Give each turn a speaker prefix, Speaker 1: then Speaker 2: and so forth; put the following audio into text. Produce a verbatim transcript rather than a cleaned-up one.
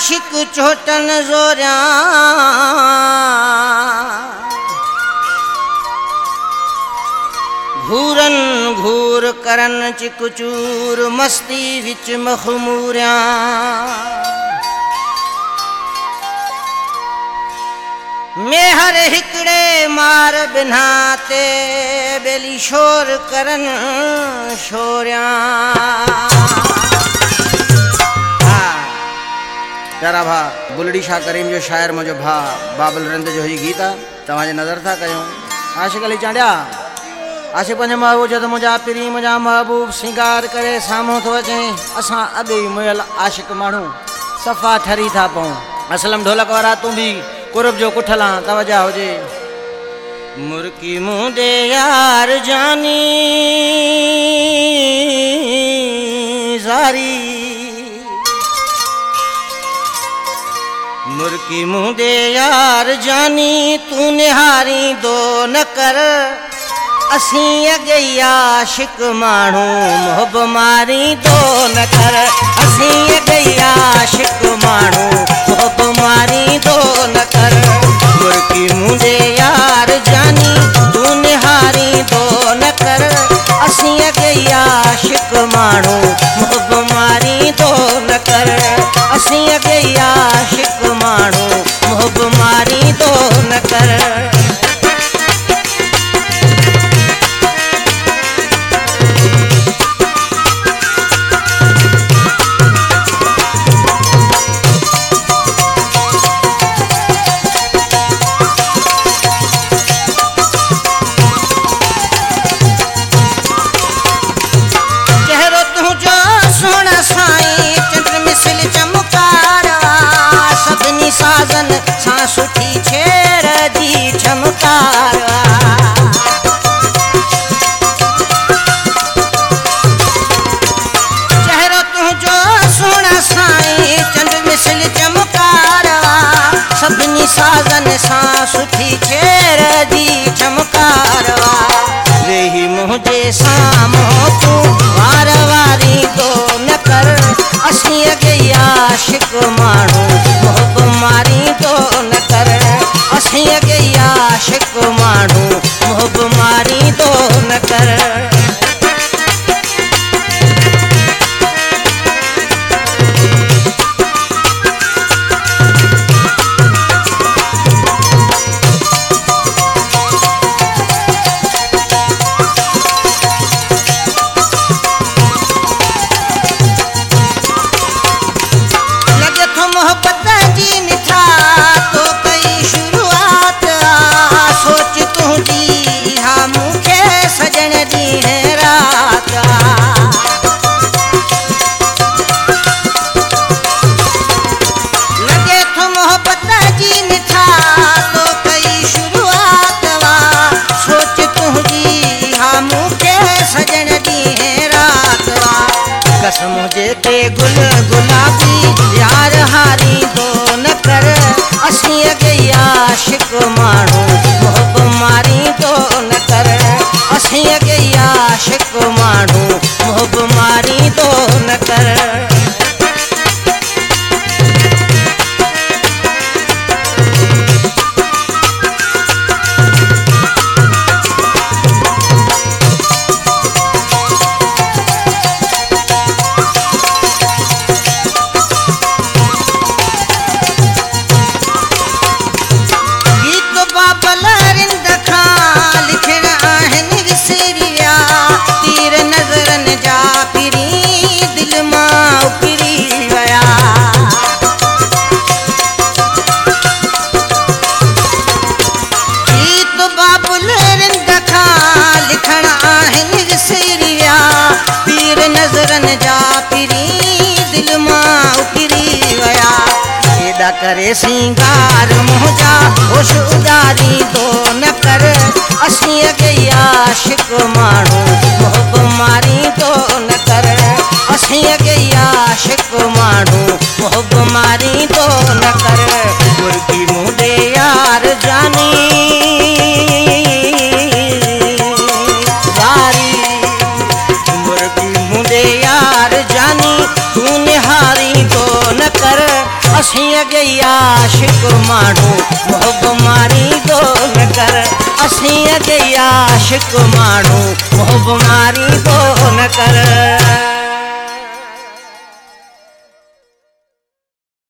Speaker 1: आशिक चोटन ज़ोरिया घूरन घूर करन चिकचूर मस्ती विच मखमूरिया मेहर हिकड़े मार बिना ते बेली शोर करन शोरिया। प्यारा भा बुलड़ी शाह करीम जो शायर मुझो भा बाबल रंद जो ही गीत आहे तव्हांजे नज़र था कयूं। आशिक अली चांडिया आशिक पंहिंजे महबूब जद मुंहिंजा पिरी मुंहिंजा महबूब सिंगार करे साम्हूं थो अचे असां अॻे ई मुयल आशिक माण्हू सफ़ा ठरी था पऊं। असलम ढोलक वारा तूं बि कुरब जो कुठल आहे तवजा हुजे। मुर्की मुंडे यार जानी ज़ारी मुर्की मुंडे यार जानी तू निहारी दो न कर असीं अॻे आशिक माण्हू मोहब मारी दो न कर असीं अॻे आशिक माण्हू मोहब मारी दो न कर। मुर्की मुंडे यार जानी तू निहारी दो न कर असीं अॻे आशिक माण्हू मोहब मारी दो न कर असीं अॻे आशिक माण्हू मोहब मारी दो न कर। साजन सां सुठी छेड़ जी चमकार चेहरो तुंहिंजो सोना साईं चंद मिसल चमकार सभिनी साजन सां सुठी छेड़ जी चमकार वेही मुंहिंजे साम्हूं तूं वार वारी दो न कर असीं अॻे आशिक माण्हू मोहब मारी दो न कर असीं अॻे आशिक माण्हू मोहब मारी दो न कर। मुझे ते गुल गुलाबी यार हारी दो न कर असीं अॻे आशिक माण्हू मोहब मारी दो न कर असीं अॻे आशिक माण्हू मोहब मारी दो न कर। करे सिंगार मुंहिंजा होश उॾारी दो न कर असीं अॻे आशिक माण्हू मोहब मारी दो न कर असीं अॻे आशिक माण्हू मोहब मारी दो न कर। मुर्गी मुंडे यार जानी ज़ारी मुर्गी मुंडे यार जानी तू निहारी दो न कर असीं असीं अॻे आशिक माण्हू मोहब मारी दो न कर असीं अॻे आशिक माण्हू मोहब मारी दो न कर